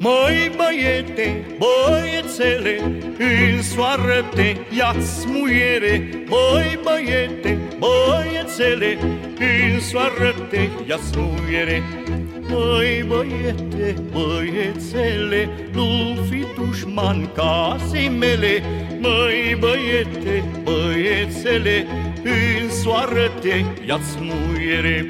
Măi băiete, băiețele, însoară-te, ia-ți muiere. Măi băiete, băiețele, însoară-te, ia-ți muiere. Măi băiete, băiețele, nu fi dușman casei mele. Măi băiete, băiețele, însoară-te, ia-ți muiere.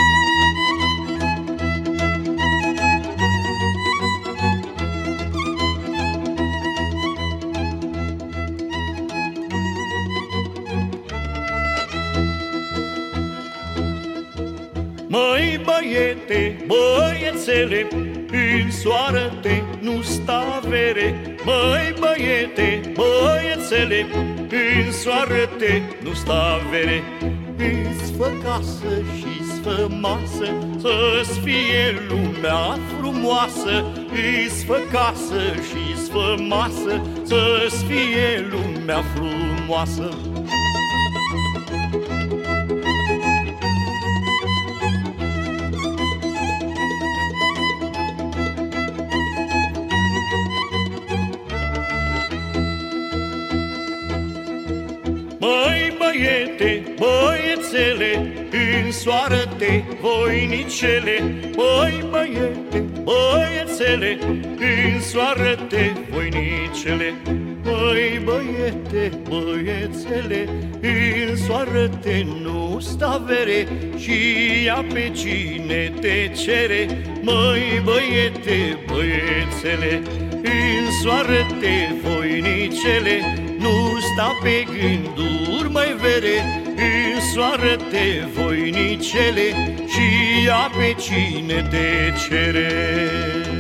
Măi băiete, băiețele, însoară-te, nu sta vere. Măi băiete, băiețele, însoară-te, nu sta vere. Îți fă casă și-ți fă masă, să-ți fie lumea frumoasă. Îți fă casă și-ți fă masă, să-ți fie lumea frumoasă. Măi băiete, băiețele, însoară-te, voinicele. Măi băiete, băiețele, însoară-te, voinicele. Măi băiete, băiețele, însoară-te, nu sta vere și ia pe cine te cere. Măi băiete, băiețele, însoară-te, voinicele. Nu sta pe gânduri, măi vere, însoară-te, voinicele, și ia pe cine te cere.